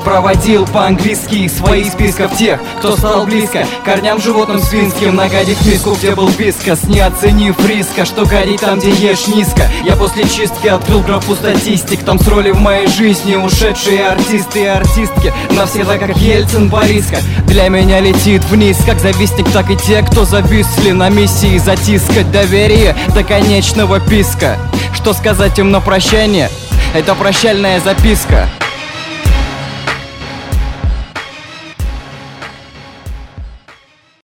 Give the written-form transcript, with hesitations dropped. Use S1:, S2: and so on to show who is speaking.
S1: проводил по-английски свои списков тех, кто стал близко корням животным свинским, нагадив миску, где был вискас, не оценив риска, что горит там, где ешь низко. Я после чистки открыл графу статистик, там с роли в моей жизни ушедшие артисты и артистки, навсегда как Ельцин, Бориска. Для меня летит вниз, как завистник, так и те, кто зависли на миссии затискать доверие до конечного писка. Что сказать им на прощание? Это прощальная записка.